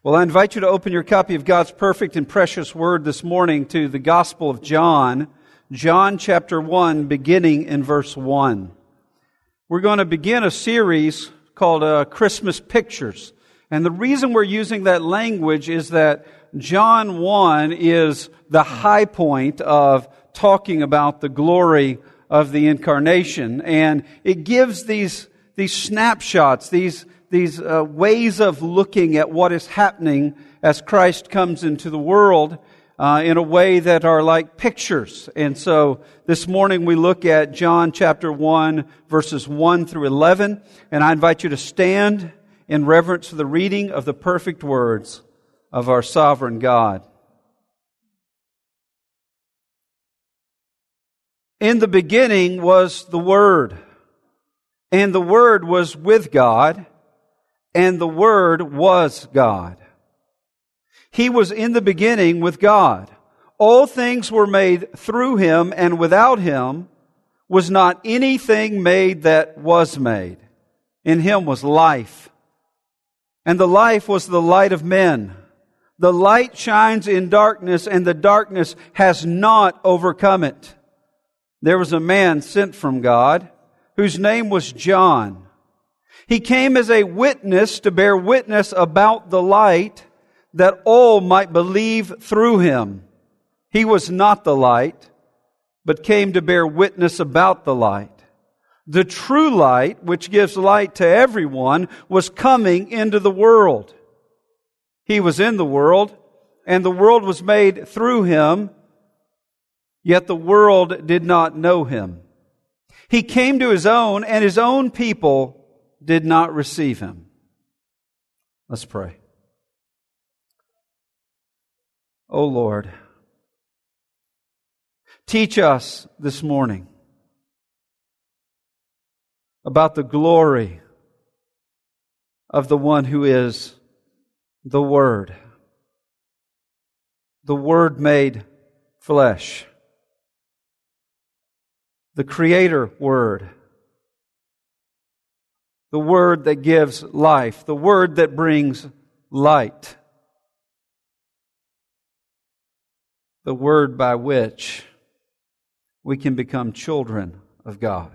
Well, I invite you to open your copy of God's perfect and precious Word this morning to the Gospel of John, John chapter 1, beginning in verse 1. We're going to begin a series called Christmas Pictures. And the reason we're using that language is that John 1 is the high point of talking about the glory of the Incarnation. And it gives these snapshots, these ways of looking at what is happening as Christ comes into the world in a way that are like pictures. And so this morning we look at John chapter 1, verses 1 through 11. And I invite you to stand in reverence to the reading of the perfect words of our sovereign God. In the beginning was the Word, and the Word was with God, and the Word was God. He was in the beginning with God. All things were made through Him, and without Him was not anything made that was made. In Him was life, and the life was the light of men. The light shines in darkness, and the darkness has not overcome it. There was a man sent from God, whose name was John. He came as a witness to bear witness about the light, that all might believe through him. He was not the light, but came to bear witness about the light. The true light, which gives light to everyone, was coming into the world. He was in the world, and the world was made through him, yet the world did not know him. He came to his own, and his own people did not receive him. Let's pray. O Lord, teach us this morning about the glory of the one who is the Word made flesh, the Creator Word, the Word that gives life, the Word that brings light, the Word by which we can become children of God.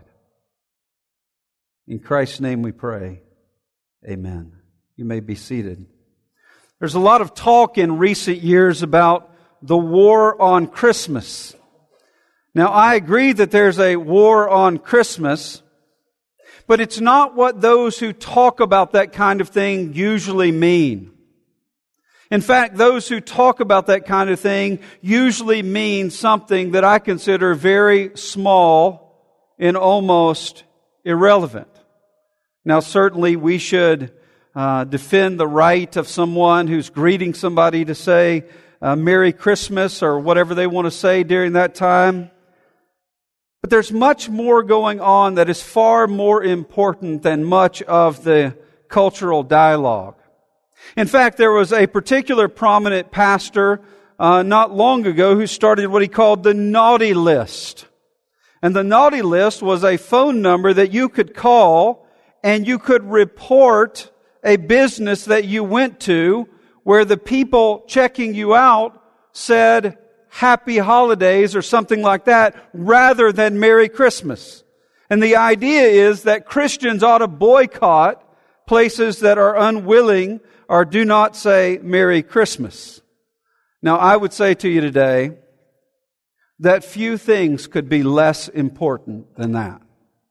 In Christ's name we pray. Amen. You may be seated. There's a lot of talk in recent years about the war on Christmas. Now, I agree that there's a war on Christmas, but it's not what those who talk about that kind of thing usually mean. In fact, those who talk about that kind of thing usually mean something that I consider very small and almost irrelevant. Now, certainly we should defend the right of someone who's greeting somebody to say Merry Christmas or whatever they want to say during that time. But there's much more going on that is far more important than much of the cultural dialogue. In fact, there was a particular prominent pastor not long ago who started what he called the naughty list. And the naughty list was a phone number that you could call and you could report a business that you went to where the people checking you out said Happy Holidays or something like that rather than Merry Christmas. And the idea is that Christians ought to boycott places that are unwilling or do not say Merry Christmas. Now, I would say to you today that few things could be less important than that.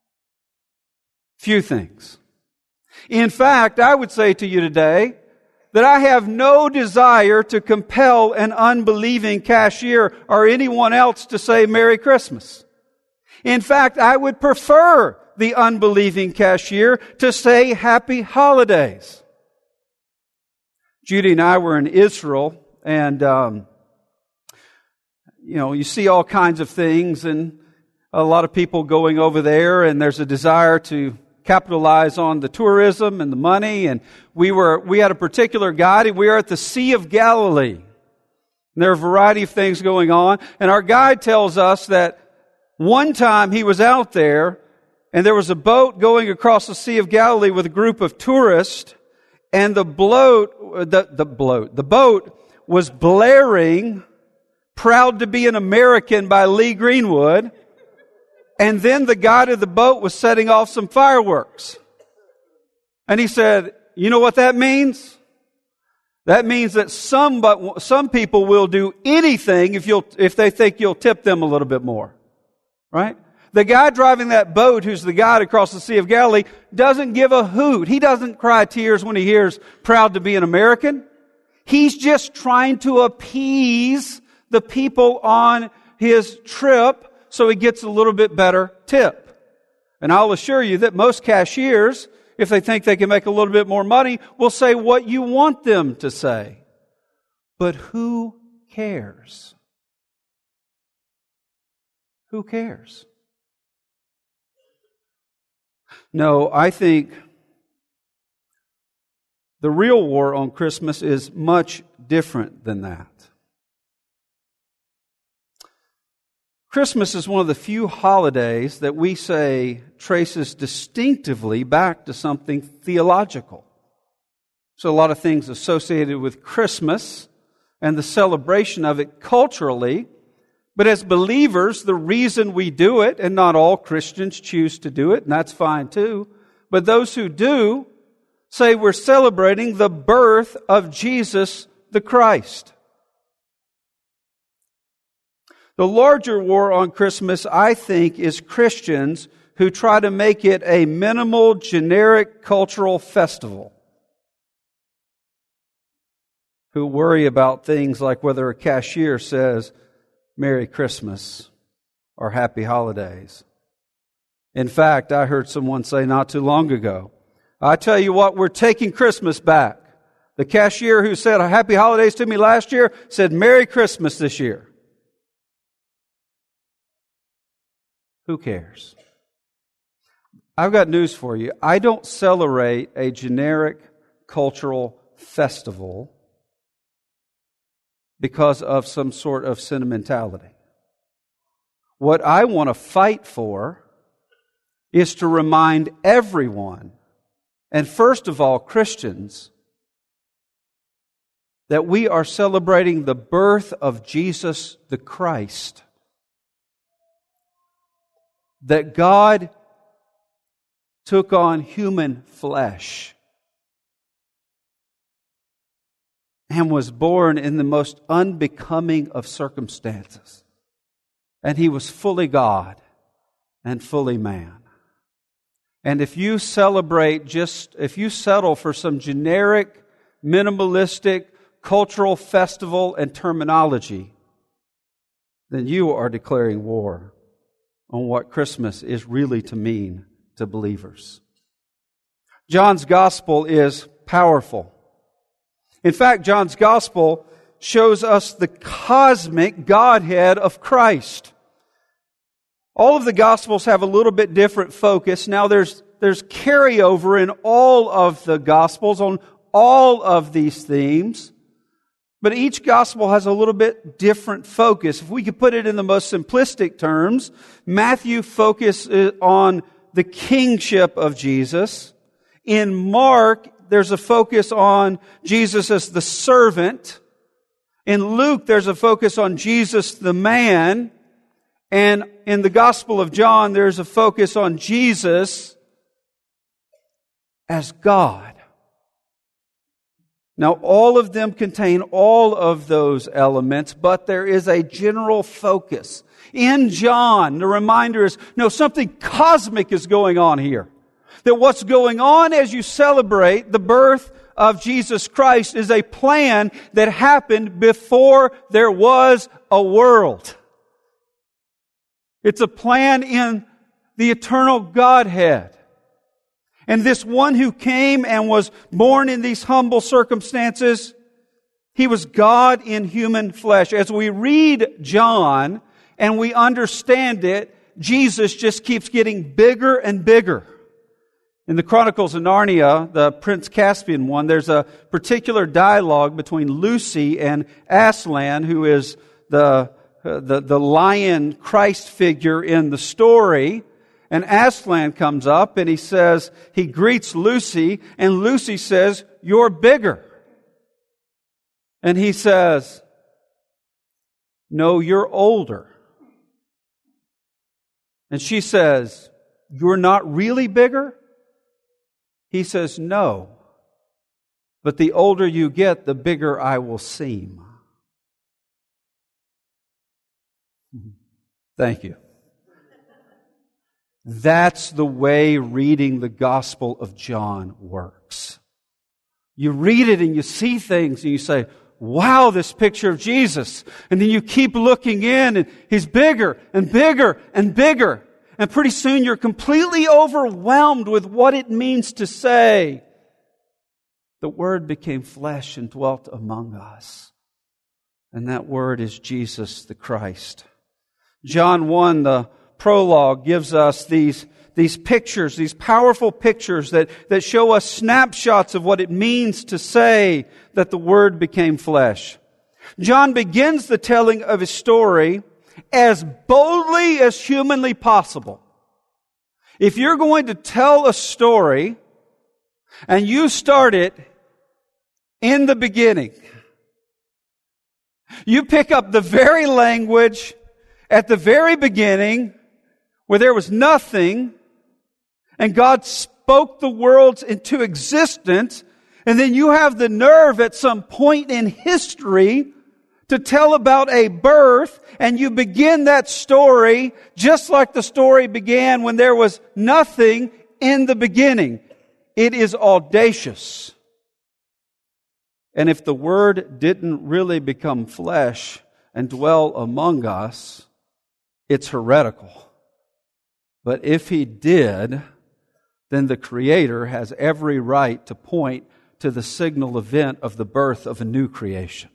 Few things. In fact, I would say to you today that I have no desire to compel an unbelieving cashier or anyone else to say Merry Christmas. In fact, I would prefer the unbelieving cashier to say Happy Holidays. Judy and I were in Israel, and you see all kinds of things, and a lot of people going over there, and there's a desire to capitalize on the tourism and the money. And we had a particular guide, and we were at the Sea of Galilee. And there are a variety of things going on, and our guide tells us that one time he was out there, and there was a boat going across the Sea of Galilee with a group of tourists, and the boat was blaring "Proud to be an American" by Lee Greenwood, and then the guy to the boat was setting off some fireworks. And he said, "You know what that means? That means that some people will do anything if they think you'll tip them a little bit more." Right? The guy driving that boat, who's the guide across the Sea of Galilee, doesn't give a hoot. He doesn't cry tears when he hears "proud to be an American." He's just trying to appease the people on his trip so he gets a little bit better tip. And I'll assure you that most cashiers, if they think they can make a little bit more money, will say what you want them to say. But who cares? Who cares? No, I think the real war on Christmas is much different than that. Christmas is one of the few holidays that we say traces distinctively back to something theological. So a lot of things associated with Christmas and the celebration of it culturally. But as believers, the reason we do it, and not all Christians choose to do it, and that's fine too, but those who do say we're celebrating the birth of Jesus the Christ. The larger war on Christmas, I think, is Christians who try to make it a minimal, generic cultural festival, who worry about things like whether a cashier says "Merry Christmas" or "Happy Holidays." In fact, I heard someone say not too long ago, "I tell you what, we're taking Christmas back. The cashier who said Happy Holidays to me last year said Merry Christmas this year." Who cares? I've got news for you. I don't celebrate a generic cultural festival because of some sort of sentimentality. What I want to fight for is to remind everyone, and first of all Christians, that we are celebrating the birth of Jesus the Christ. That God took on human flesh and was born in the most unbecoming of circumstances. And He was fully God and fully man. And if you settle for some generic, minimalistic, cultural festival and terminology, then you are declaring war on what Christmas is really to mean to believers. John's Gospel is powerful. In fact, John's Gospel shows us the cosmic Godhead of Christ. All of the Gospels have a little bit different focus. Now there's carryover in all of the Gospels on all of these themes. But each gospel has a little bit different focus. If we could put it in the most simplistic terms, Matthew focuses on the kingship of Jesus. In Mark, there's a focus on Jesus as the servant. In Luke, there's a focus on Jesus the man. And in the Gospel of John, there's a focus on Jesus as God. Now, all of them contain all of those elements, but there is a general focus. In John, the reminder is, no, something cosmic is going on here. That what's going on as you celebrate the birth of Jesus Christ is a plan that happened before there was a world. It's a plan in the eternal Godhead. And this one who came and was born in these humble circumstances, He was God in human flesh. As we read John and we understand it, Jesus just keeps getting bigger and bigger. In the Chronicles of Narnia, the Prince Caspian one, there's a particular dialogue between Lucy and Aslan, who is the lion Christ figure in the story. And Aslan comes up and he greets Lucy, and Lucy says, "You're bigger." And he says, "No, you're older." And she says, "You're not really bigger?" He says, "No, but the older you get, the bigger I will seem." Thank you. That's the way reading the Gospel of John works. You read it and you see things and you say, "Wow, this picture of Jesus." And then you keep looking in and He's bigger and bigger and bigger. And pretty soon you're completely overwhelmed with what it means to say, "The Word became flesh and dwelt among us." And that Word is Jesus the Christ. John 1, the prologue, gives us these pictures, these powerful pictures that show us snapshots of what it means to say that the Word became flesh. John begins the telling of his story as boldly as humanly possible. If you're going to tell a story and you start it in the beginning, you pick up the very language at the very beginning where there was nothing, and God spoke the worlds into existence, and then you have the nerve at some point in history to tell about a birth, and you begin that story just like the story began when there was nothing in the beginning. It is audacious. And if the Word didn't really become flesh and dwell among us, it's heretical. But if He did, then the Creator has every right to point to the signal event of the birth of a new creation.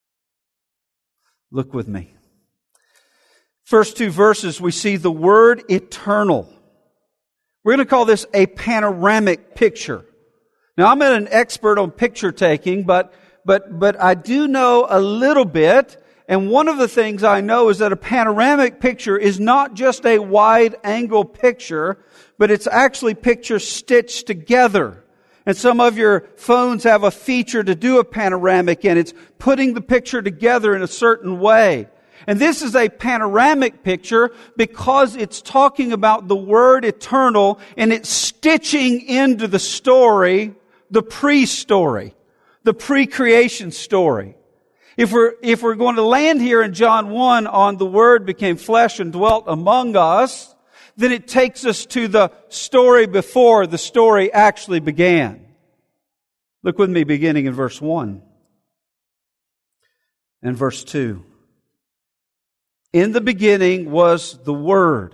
Look with me. First two verses, we see the word eternal. We're going to call this a panoramic picture. Now, I'm not an expert on picture taking, but I do know a little bit. And one of the things I know is that a panoramic picture is not just a wide-angle picture, but it's actually pictures stitched together. And some of your phones have a feature to do a panoramic, and it's putting the picture together in a certain way. And this is a panoramic picture because it's talking about the word eternal, and it's stitching into the story, the pre-story, the pre-creation story. If we're going to land here in John 1 on the Word became flesh and dwelt among us, then it takes us to the story before the story actually began. Look with me beginning in verse 1 and verse 2. In the beginning was the Word.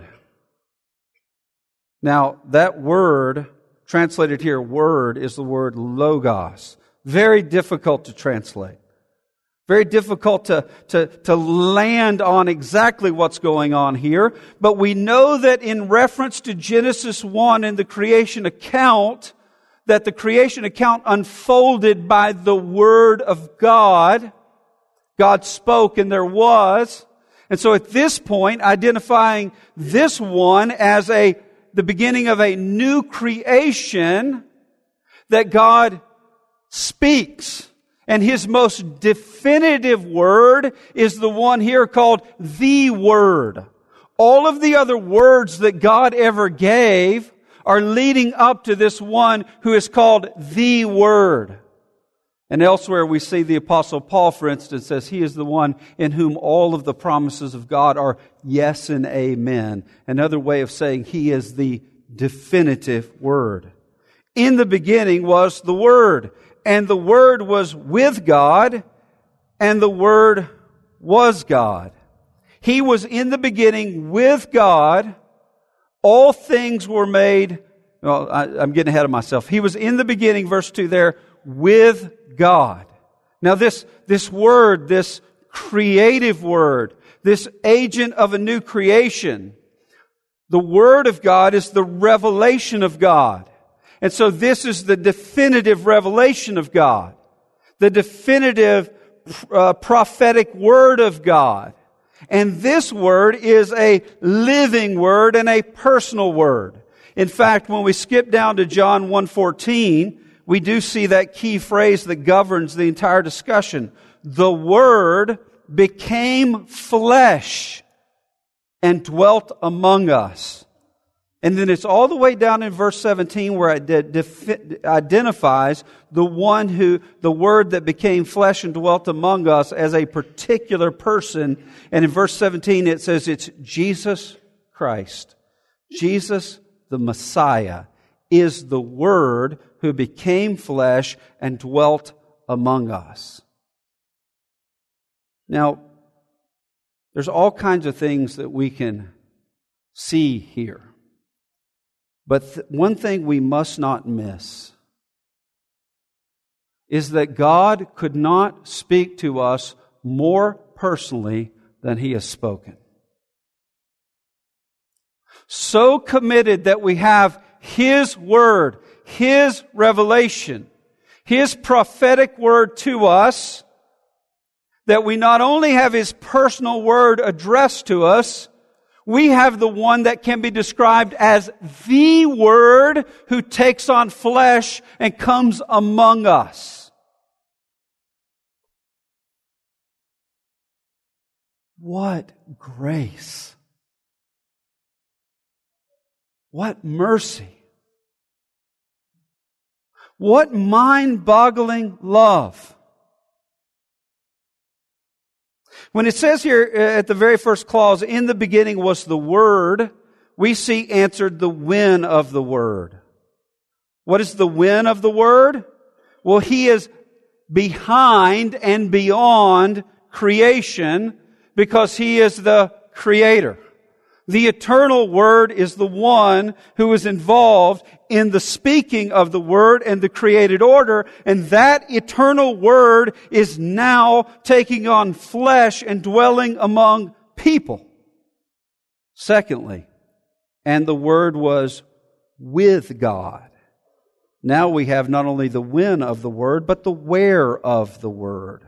Now, that word, translated here, word, is the word logos. Very difficult to translate. Very difficult to land on exactly what's going on here. But we know that in reference to Genesis 1 and the creation account, that the creation account unfolded by the Word of God. God spoke and there was. And so at this point, identifying this one as the beginning of a new creation, that God speaks. And His most definitive word is the one here called the Word. All of the other words that God ever gave are leading up to this one who is called the Word. And elsewhere we see the Apostle Paul, for instance, says He is the one in whom all of the promises of God are yes and amen. Another way of saying He is the definitive Word. In the beginning was the Word. And the Word was with God, and the Word was God. He was in the beginning with God. All things were made. Well, I'm getting ahead of myself. He was in the beginning, verse 2 there, with God. Now this Word, this creative Word, this agent of a new creation, the Word of God is the revelation of God. And so this is the definitive revelation of God, the definitive prophetic Word of God. And this Word is a living Word and a personal Word. In fact, when we skip down to John 1:14, we do see that key phrase that governs the entire discussion. The Word became flesh and dwelt among us. And then it's all the way down in verse 17 where it identifies the Word that became flesh and dwelt among us as a particular person. And in verse 17 it says it's Jesus Christ. Jesus, the Messiah, is the Word who became flesh and dwelt among us. Now, there's all kinds of things that we can see here. But one thing we must not miss is that God could not speak to us more personally than He has spoken. So committed that we have His Word, His revelation, His prophetic word to us, that we not only have His personal word addressed to us, we have the one that can be described as the Word who takes on flesh and comes among us. What grace! What mercy! What mind-boggling love! When it says here at the very first clause, in the beginning was the Word, we see answered the when of the Word. What is the when of the Word? Well, He is behind and beyond creation because He is the Creator. The eternal Word is the one who is involved in the speaking of the Word and the created order, and that eternal Word is now taking on flesh and dwelling among people. Secondly, and the Word was with God. Now we have not only the when of the Word, but the where of the Word.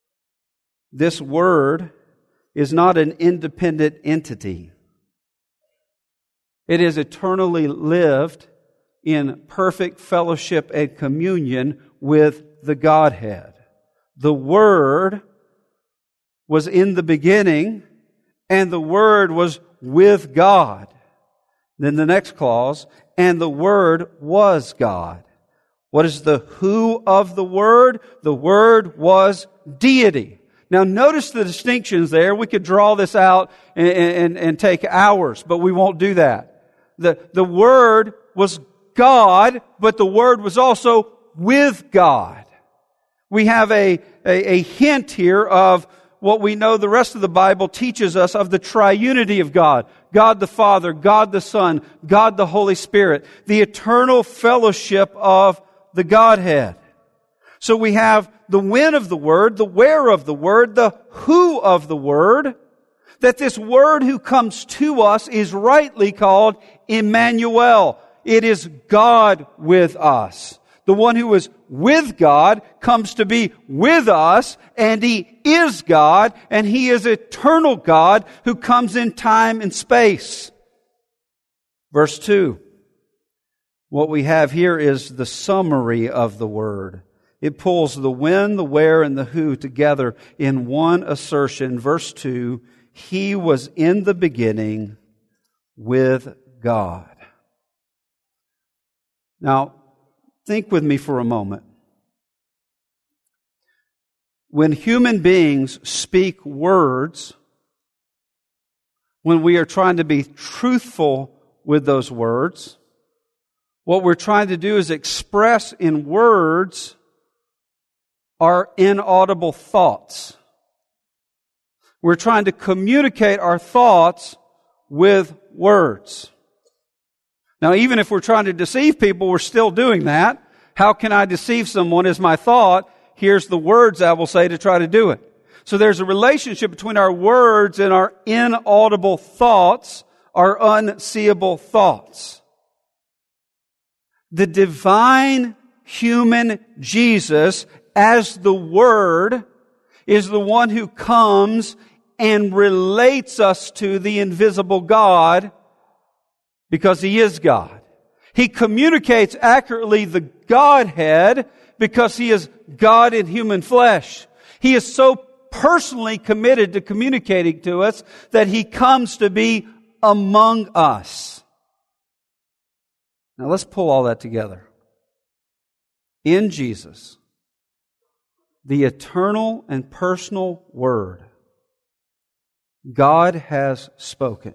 This Word is not an independent entity. It is eternally lived in perfect fellowship and communion with the Godhead. The Word was in the beginning, and the Word was with God. Then the next clause, and the Word was God. What is the who of the Word? The Word was deity. Now notice the distinctions there. We could draw this out and take hours, but we won't do that. The Word was God, but the Word was also with God. We have a hint here of what we know the rest of the Bible teaches us of the triunity of God. God the Father, God the Son, God the Holy Spirit. The eternal fellowship of the Godhead. So we have the when of the Word, the where of the Word, the who of the Word. That this Word who comes to us is rightly called Emmanuel. It is God with us. The one who is with God comes to be with us, and He is God, and He is eternal God who comes in time and space. Verse 2. What we have here is the summary of the Word. It pulls the when, the where, and the who together in one assertion. Verse 2. He was in the beginning with God. Now, think with me for a moment. When human beings speak words, when we are trying to be truthful with those words, what we're trying to do is express in words our inaudible thoughts. We're trying to communicate our thoughts with words. Now, even if we're trying to deceive people, we're still doing that. How can I deceive someone is my thought. Here's the words I will say to try to do it. So there's a relationship between our words and our inaudible thoughts, our unseeable thoughts. The divine human Jesus as the Word is the one who comes and relates us to the invisible God because He is God. He communicates accurately the Godhead because He is God in human flesh. He is so personally committed to communicating to us that He comes to be among us. Now let's pull all that together. In Jesus, the eternal and personal Word, God has spoken.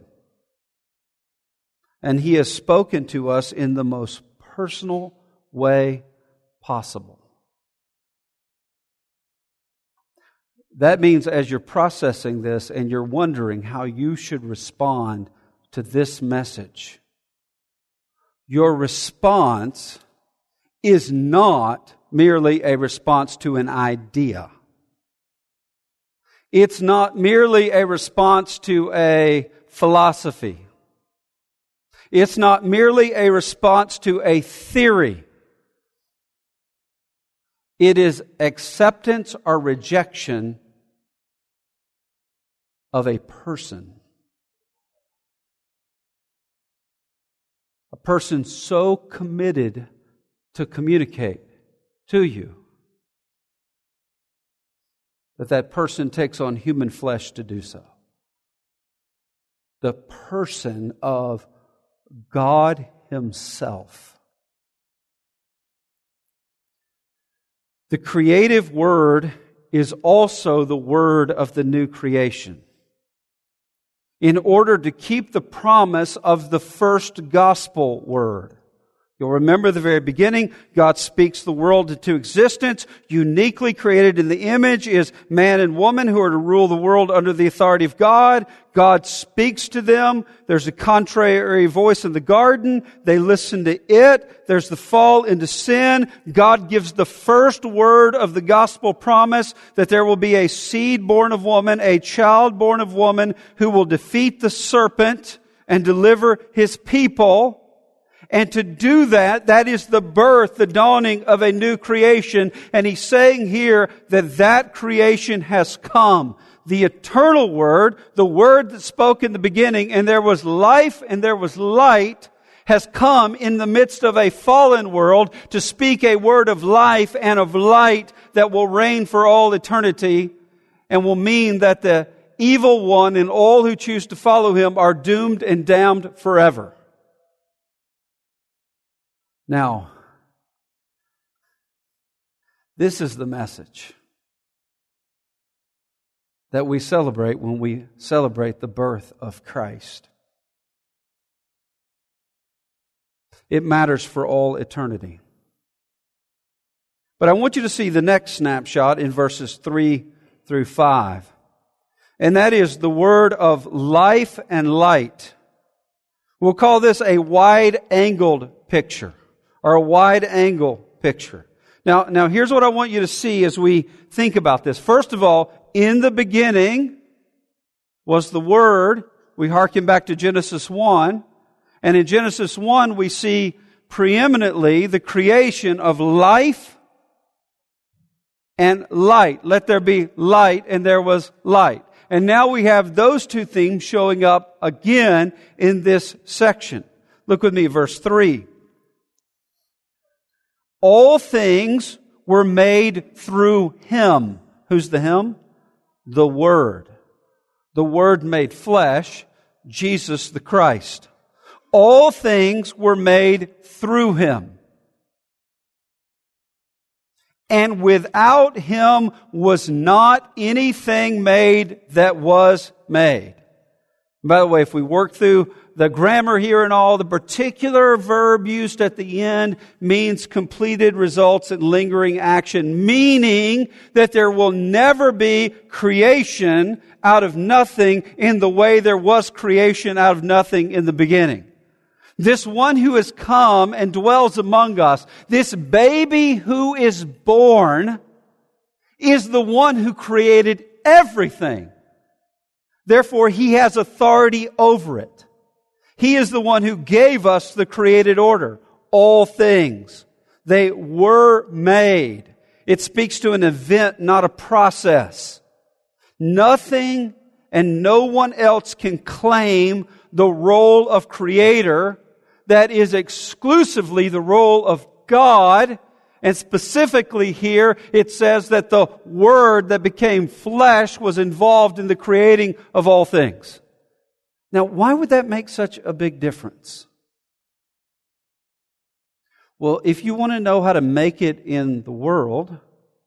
And He has spoken to us in the most personal way possible. That means as you're processing this and you're wondering how you should respond to this message, your response is not merely a response to an idea. It's not merely a response to a philosophy. It's not merely a response to a theory. It is acceptance or rejection of a person. A person so committed to communicate to you that that person takes on human flesh to do so. The person of God Himself. The creative Word is also the Word of the new creation. In order to keep the promise of the first gospel word. You'll remember the very beginning, God speaks the world into existence. Uniquely created in the image is man and woman who are to rule the world under the authority of God. God speaks to them. There's a contrary voice in the garden. They listen to it. There's the fall into sin. God gives the first word of the gospel promise that there will be a seed born of woman, a child born of woman who will defeat the serpent and deliver His people. And to do that, that is the birth, the dawning of a new creation. And He's saying here that that creation has come. The eternal Word, the Word that spoke in the beginning, and there was life and there was light, has come in the midst of a fallen world to speak a word of life and of light that will reign for all eternity and will mean that the evil one and all who choose to follow him are doomed and damned forever. Now, this is the message that we celebrate when we celebrate the birth of Christ. It matters for all eternity. But I want you to see the next snapshot in verses 3 through 5. And that is the word of life and light. We'll call this a wide-angled picture. Or a wide-angle picture. Now, here's what I want you to see as we think about this. First of all, in the beginning was the Word. We hearken back to Genesis 1. And in Genesis 1, we see preeminently the creation of life and light. Let there be light, and there was light. And now we have those two things showing up again in this section. Look with me, verse 3. All things were made through Him. Who's the Him? The Word. The Word made flesh, Jesus the Christ. All things were made through Him. And without Him was not anything made that was made. By the way, if we work through the grammar here and all, the particular verb used at the end means completed results in lingering action, meaning that there will never be creation out of nothing in the way there was creation out of nothing in the beginning. This one who has come and dwells among us, this baby who is born, is the one who created everything. Therefore, He has authority over it. He is the one who gave us the created order. All things. They were made. It speaks to an event, not a process. Nothing and no one else can claim the role of creator that is exclusively the role of God. And specifically here, it says that the Word that became flesh was involved in the creating of all things. Now, why would that make such a big difference? Well, if you want to know how to make it in the world,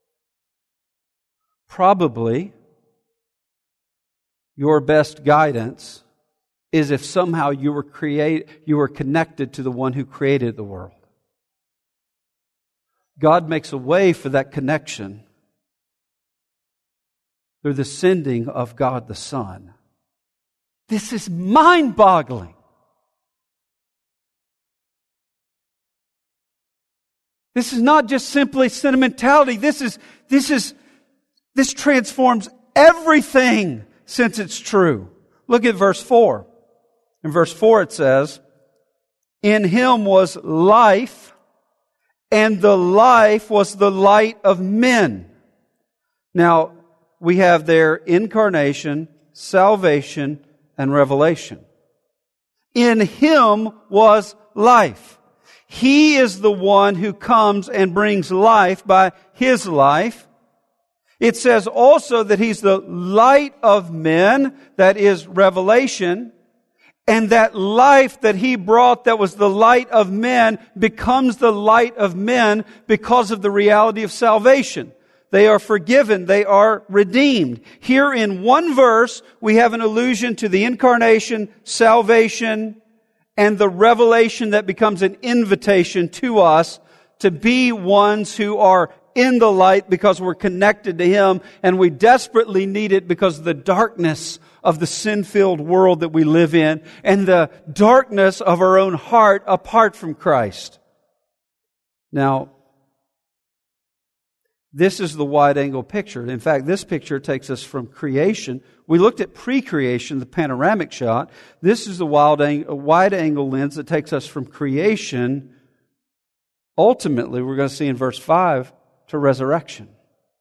probably your best guidance is if somehow you were connected to the one who created the world. God makes a way for that connection through the sending of God the Son. This is mind-boggling. This is not just simply sentimentality. This transforms everything since it's true. Look at verse 4. In verse 4 it says, "In Him was life, and the life was the light of men." Now, we have there incarnation, salvation, and revelation. In Him was life. He is the one who comes and brings life by His life. It says also that He's the light of men, that is revelation. And that life that He brought that was the light of men becomes the light of men because of the reality of salvation. They are forgiven. They are redeemed. Here in one verse, we have an allusion to the incarnation, salvation, and the revelation that becomes an invitation to us to be ones who are in the light because we're connected to Him, and we desperately need it because of the darkness of the sin-filled world that we live in and the darkness of our own heart apart from Christ. Now, this is the wide-angle picture. In fact, this picture takes us from creation. We looked at pre-creation, the panoramic shot. This is the wide-angle lens that takes us from creation, ultimately, we're going to see in verse 5, to resurrection.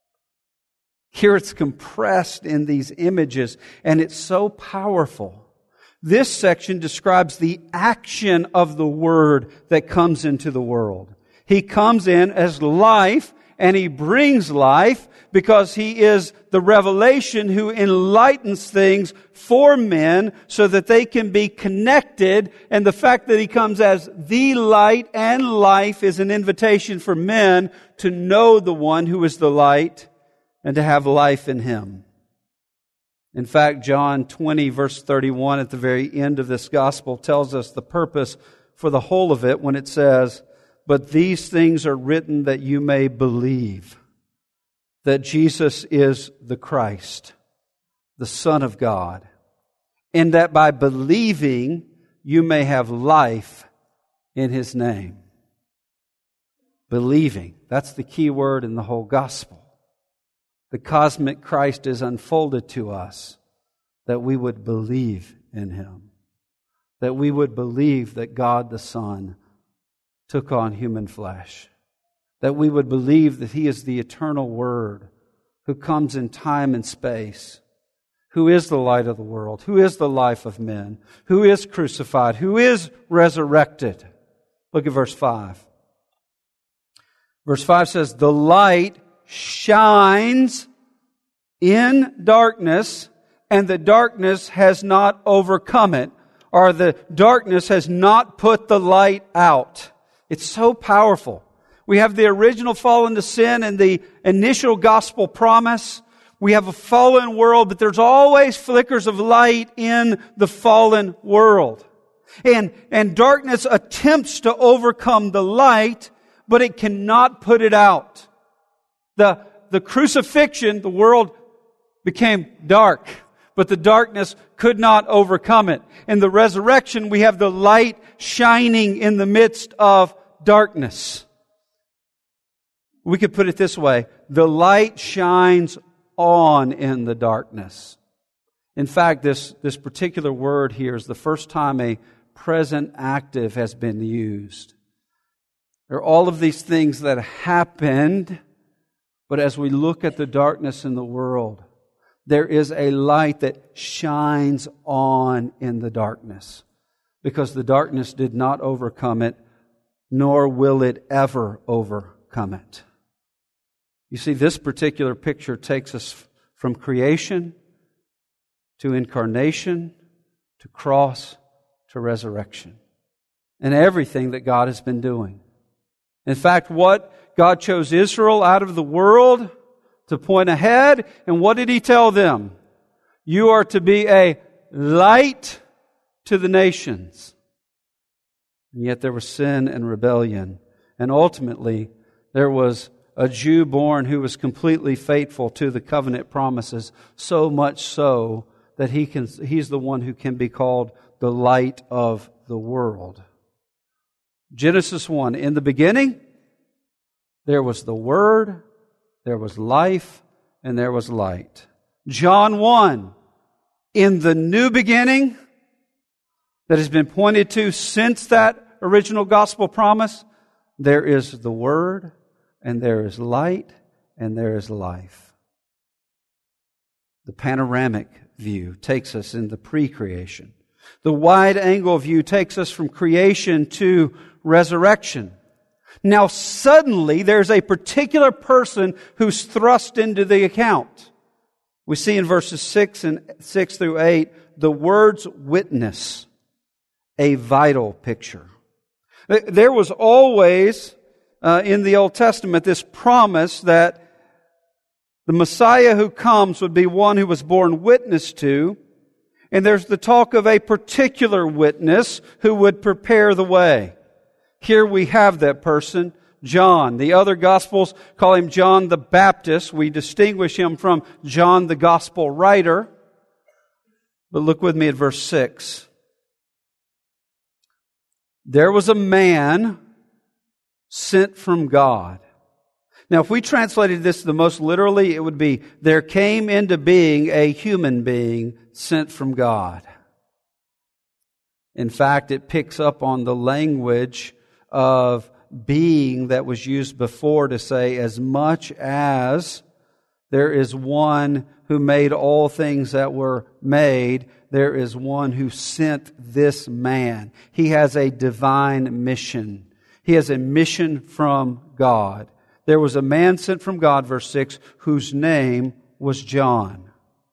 Here it's compressed in these images, and it's so powerful. This section describes the action of the Word that comes into the world. He comes in as life, and He brings life because He is the revelation who enlightens things for men so that they can be connected. And the fact that He comes as the light and life is an invitation for men to know the one who is the light and to have life in Him. In fact, John 20, verse 31, at the very end of this gospel, tells us the purpose for the whole of it when it says, "But these things are written that you may believe that Jesus is the Christ, the Son of God, and that by believing you may have life in His name." Believing. That's the key word in the whole gospel. The cosmic Christ is unfolded to us that we would believe in Him. That we would believe that God the Son took on human flesh. That we would believe that He is the eternal Word who comes in time and space, who is the light of the world, who is the life of men, who is crucified, who is resurrected. Look at verse 5. Verse 5 says, "The light shines in darkness, and the darkness has not overcome it," or the darkness has not put the light out. It's so powerful. We have the original fall into sin and the initial gospel promise. We have a fallen world, but there's always flickers of light in the fallen world. And darkness attempts to overcome the light, but it cannot put it out. The crucifixion, the world became dark, but the darkness could not overcome it. In the resurrection, we have the light shining in the midst of darkness. We could put it this way: the light shines on in the darkness. In fact, this particular word here is the first time a present active has been used. There are all of these things that happened, but as we look at the darkness in the world, There is a light that shines on in the darkness, because the darkness did not overcome it, nor will it ever overcome it. You see, this particular picture takes us from creation to incarnation to cross to resurrection, and everything that God has been doing. In fact, what God chose Israel out of the world to point ahead, and what did He tell them? You are to be a light to the nations. And yet there was sin and rebellion, and ultimately there was a Jew born who was completely faithful to the covenant promises, so much so that he's the one who can be called the light of the world. Genesis 1, in the beginning, there was the Word, there was life, and there was light. John 1, in the new beginning that has been pointed to since that original gospel promise, there is the Word, and there is light, and there is life. The panoramic view takes us into pre-creation. The wide-angle view takes us from creation to resurrection. Now suddenly there's a particular person who's thrust into the account. We see in verses 6 through 8 the words witness, a vital picture. There was always in the Old Testament this promise that the Messiah who comes would be one who was born witness to, and there's the talk of a particular witness who would prepare the way. Here we have that person, John. The other Gospels call him John the Baptist. We distinguish him from John the Gospel writer. But look with me at verse 6. There was a man sent from God. Now, if we translated this the most literally, it would be, there came into being a human being sent from God. In fact, it picks up on the language of being that was used before to say, as much as there is one who made all things that were made, there is one who sent this man. He has a divine mission. He has a mission from God. There was a man sent from God, verse 6, whose name was John.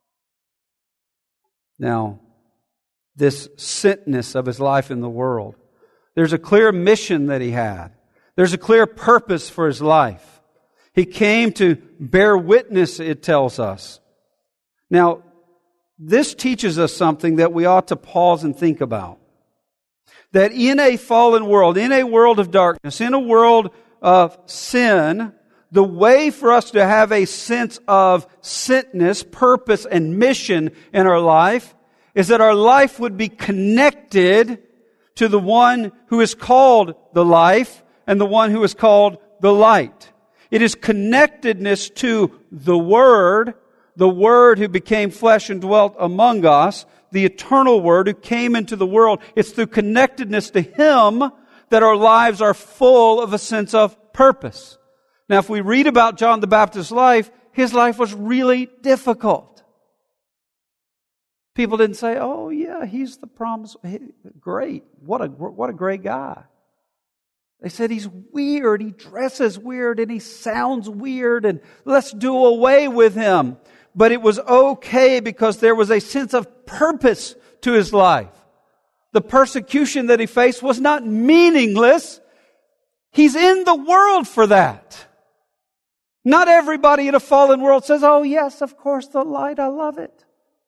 Now, this sentness of his life in the world, there's a clear mission that he had. There's a clear purpose for his life. He came to bear witness, it tells us. Now, this teaches us something that we ought to pause and think about. That in a fallen world, in a world of darkness, in a world of sin, the way for us to have a sense of sentness, purpose, and mission in our life is that our life would be connected to the one who is called the life and the one who is called the light. It is connectedness to the Word who became flesh and dwelt among us, the eternal Word who came into the world. It's through connectedness to Him that our lives are full of a sense of purpose. Now, if we read about John the Baptist's life, his life was really difficult. People didn't say, oh yeah, he's the promise. Great. What a great guy. They said he's weird, he dresses weird, and he sounds weird, and let's do away with him. But it was okay because there was a sense of purpose to his life. The persecution that he faced was not meaningless. He's in the world for that. Not everybody in a fallen world says, oh yes, of course, the light, I love it.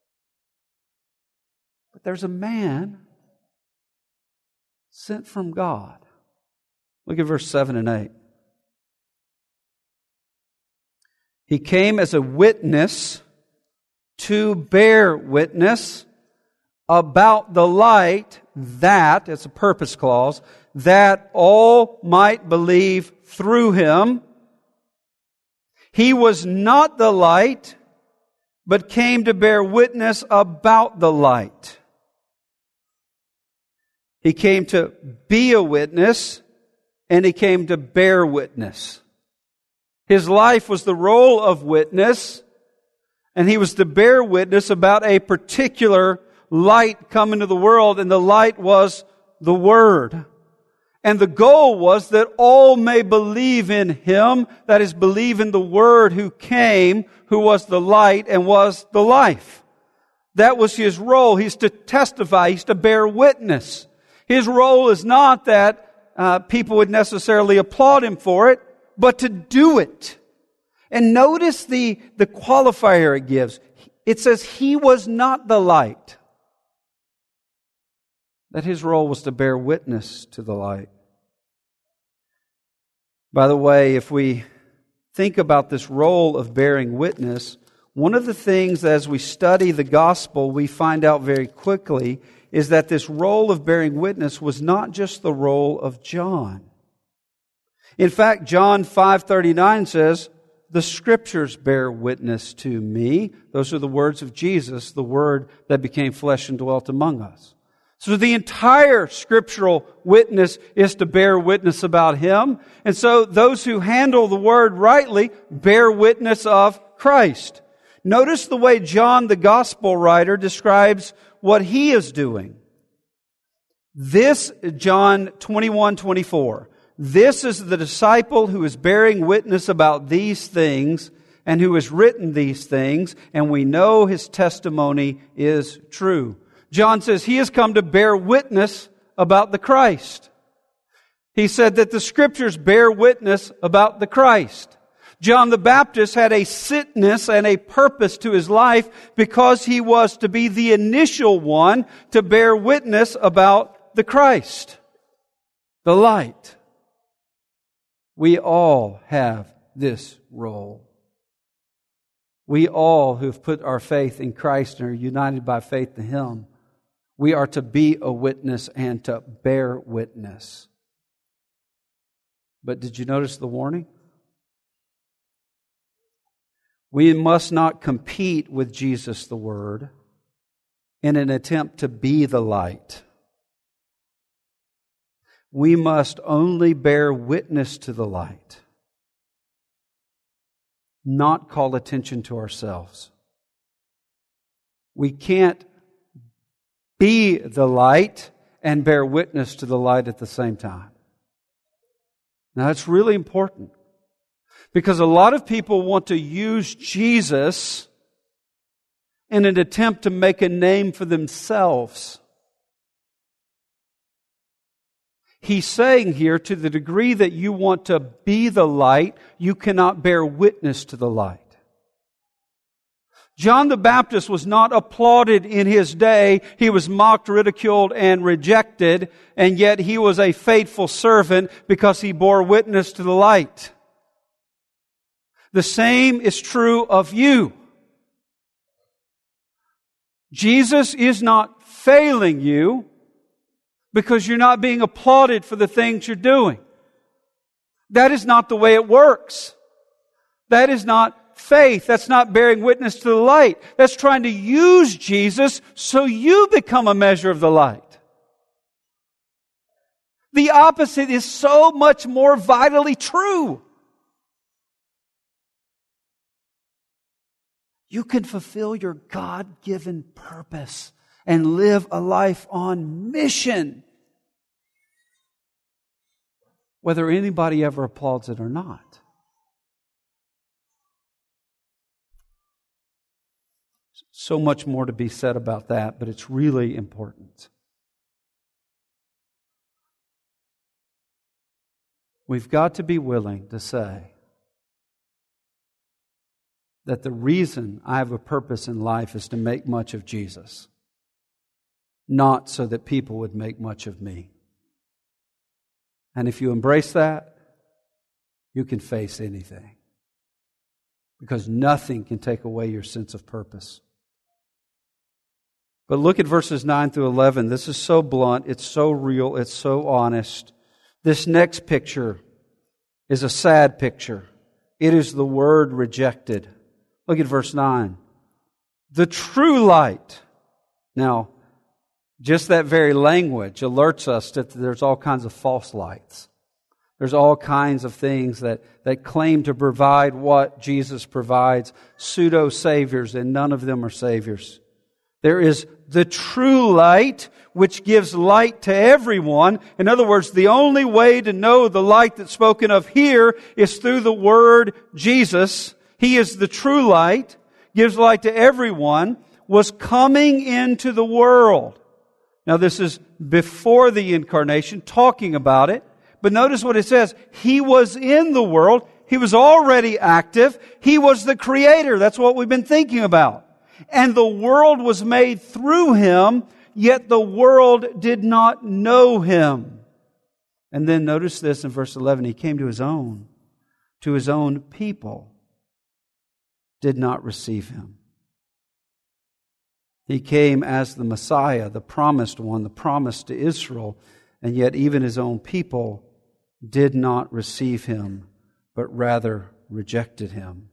But there's a man sent from God. Look at verse 7 and 8. He came as a witness to bear witness about the light that, it's a purpose clause, that all might believe through him. He was not the light, but came to bear witness about the light. He came to be a witness, and he came to bear witness. His life was the role of witness, And He was to bear witness about a particular light coming to the world, and the light was the Word. And the goal was that all may believe in Him, that is, believe in the Word who came, who was the light and was the life. That was His role. He's to testify. He's to bear witness. His role is not that people would necessarily applaud Him for it, but to do it. And notice the qualifier it gives. It says, He was not the light. That His role was to bear witness to the light. By the way, if we think about this role of bearing witness, one of the things as we study the gospel we find out very quickly is that this role of bearing witness was not just the role of John. In fact, John 5:39 says, "The Scriptures bear witness to me." Those are the words of Jesus, the Word that became flesh and dwelt among us. So the entire scriptural witness is to bear witness about Him. And so those who handle the Word rightly bear witness of Christ. Notice the way John, the Gospel writer, describes what he is doing. This, John 21:24. This is the disciple who is bearing witness about these things and who has written these things, and we know his testimony is true. John says he has come to bear witness about the Christ. He said that the Scriptures bear witness about the Christ. John the Baptist had a sitness and a purpose to his life because he was to be the initial one to bear witness about the Christ, the light. We all have this role. We all who have put our faith in Christ and are united by faith to Him, we are to be a witness and to bear witness. But did you notice the warning? We must not compete with Jesus the Word in an attempt to be the light. We must only bear witness to the light, not call attention to ourselves. We can't be the light and bear witness to the light at the same time. Now that's really important, because a lot of people want to use Jesus in an attempt to make a name for themselves. He's saying here, to the degree that you want to be the light, you cannot bear witness to the light. John the Baptist was not applauded in his day. He was mocked, ridiculed, and rejected, and yet he was a faithful servant because he bore witness to the light. The same is true of you. Jesus is not failing you because you're not being applauded for the things you're doing. That is not the way it works. That is not faith. That's not bearing witness to the light. That's trying to use Jesus so you become a measure of the light. The opposite is so much more vitally true. You can fulfill your God-given purpose and live a life on mission, whether anybody ever applauds it or not. So much more to be said about that, but it's really important. We've got to be willing to say that the reason I have a purpose in life is to make much of Jesus, not so that people would make much of me. And if you embrace that, you can face anything, because nothing can take away your sense of purpose. But look at verses 9 through 11. This is so blunt, it's so real, it's so honest. This next picture is a sad picture. It is the Word rejected. Look at verse 9. The true light. Now, just that very language alerts us that there's all kinds of false lights. There's all kinds of things that claim to provide what Jesus provides. Pseudo-saviors, and none of them are saviors. There is the true light, which gives light to everyone. In other words, the only way to know the light that's spoken of here is through the Word Jesus. He is the true light, gives light to everyone, was coming into the world. Now this is before the incarnation, talking about it. But notice what it says. He was in the world. He was already active. He was the Creator. That's what we've been thinking about. And the world was made through Him, yet the world did not know Him. And then notice this in verse 11. He came to His own people did not receive Him. He came as the Messiah, the promised one, the promise to Israel, and yet even His own people did not receive Him, but rather rejected Him.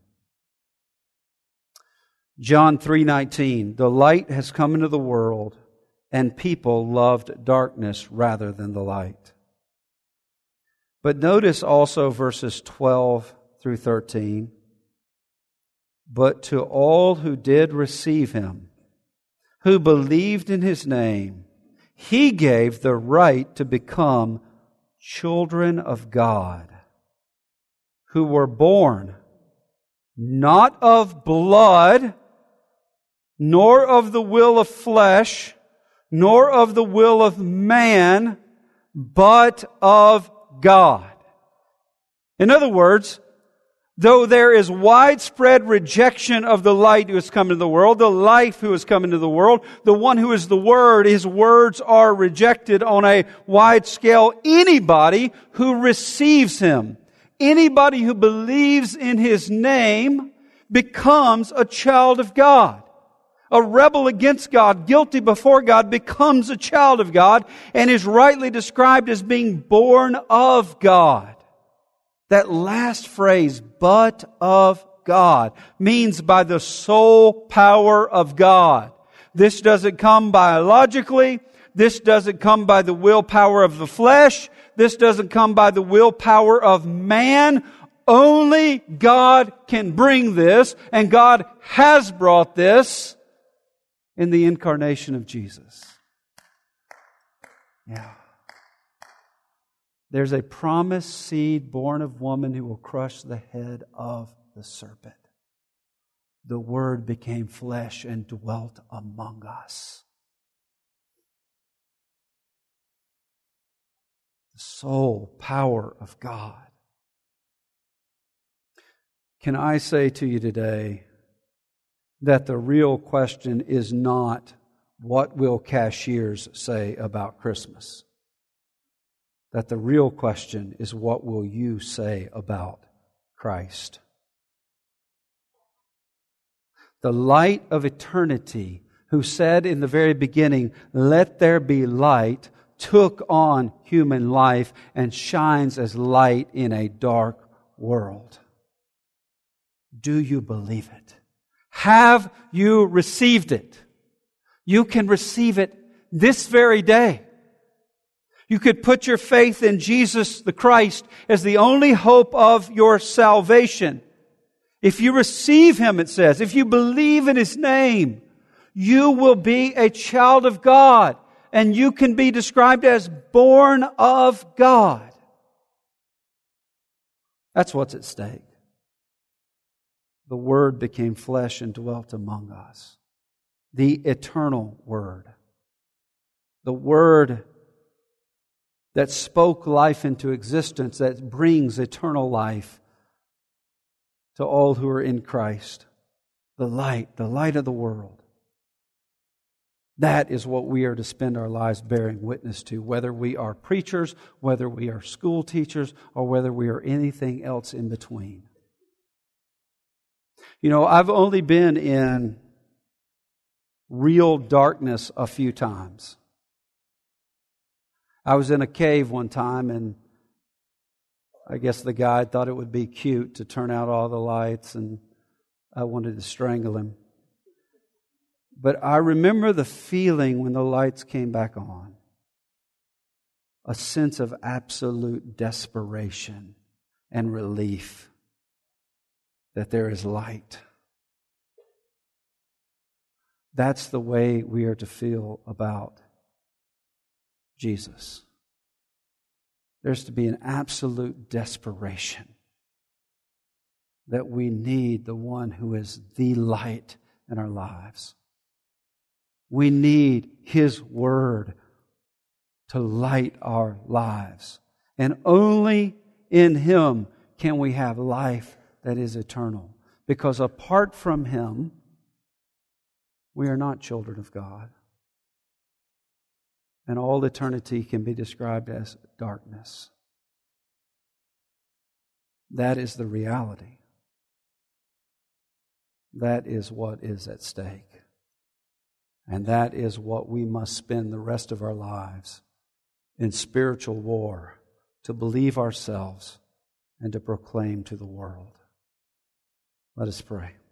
John 3:19, the light has come into the world, and people loved darkness rather than the light. But notice also verses 12 through 13. But to all who did receive Him, who believed in His name, He gave the right to become children of God, who were born not of blood, nor of the will of flesh, nor of the will of man, but of God. In other words, though there is widespread rejection of the light who has come into the world, the life who has come into the world, the one who is the Word, His words are rejected on a wide scale. Anybody who receives Him, anybody who believes in His name, becomes a child of God. A rebel against God, guilty before God, becomes a child of God and is rightly described as being born of God. That last phrase, but of God, means by the sole power of God. This doesn't come biologically. This doesn't come by the willpower of the flesh. This doesn't come by the willpower of man. Only God can bring this, and God has brought this in the incarnation of Jesus. Yeah. There's a promised seed born of woman who will crush the head of the serpent. The Word became flesh and dwelt among us. The sole power of God. Can I say to you today that the real question is not what will cashiers say about Christmas? That the real question is what will you say about Christ? The light of eternity, who said in the very beginning, "Let there be light," took on human life and shines as light in a dark world. Do you believe it? Have you received it? You can receive it this very day. You could put your faith in Jesus the Christ as the only hope of your salvation. If you receive Him, it says, if you believe in His name, you will be a child of God, and you can be described as born of God. That's what's at stake. The Word became flesh and dwelt among us. The eternal Word. The Word that spoke life into existence, that brings eternal life to all who are in Christ. The light of the world. That is what we are to spend our lives bearing witness to, whether we are preachers, whether we are school teachers, or whether we are anything else in between. You know, I've only been in real darkness a few times. I was in a cave one time, and I guess the guide thought it would be cute to turn out all the lights, and I wanted to strangle him. But I remember the feeling when the lights came back on. a sense of absolute desperation and relief that there is light. That's the way we are to feel about Jesus. There's to be an absolute desperation that we need the one who is the light in our lives. We need His Word to light our lives. And only in Him can we have life that is eternal. Because apart from Him, we are not children of God. And all eternity can be described as darkness. That is the reality. That is what is at stake. And that is what we must spend the rest of our lives in spiritual war, to believe ourselves and to proclaim to the world. Let us pray.